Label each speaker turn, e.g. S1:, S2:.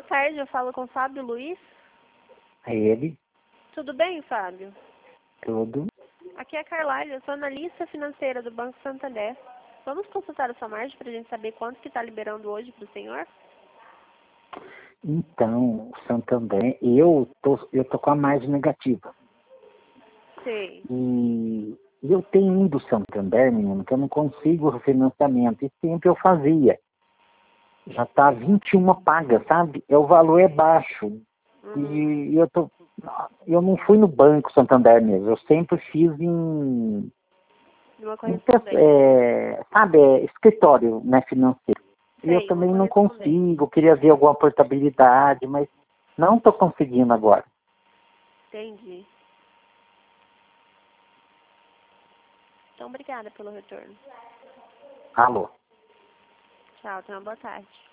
S1: Boa tarde, eu falo com o Fábio Luiz.
S2: É ele,
S1: Tudo bem, Fábio?
S2: tudo.
S1: Aqui é a Carlyle, eu sou analista financeira do Banco Santander. Vamos consultar a sua margem para a gente saber quanto que está liberando hoje para o senhor?
S2: Então, o Santander, eu tô com a margem negativa.
S1: Sei.
S2: E eu tenho um do Santander, menino, que eu não consigo o refinanciamento. E sempre eu fazia. Já tá 21 pagas, sabe? O valor é baixo. E eu não fui no Banco Santander mesmo. Eu sempre fiz
S1: Uma correspondente.
S2: escritório, né, financeiro. E eu
S1: Sei, uma
S2: também não
S1: correspondente.
S2: consigo, queria ver alguma portabilidade, mas não estou conseguindo agora.
S1: Entendi. Então, obrigada pelo retorno.
S2: Alô?
S1: Tchau, tenha uma boa tarde.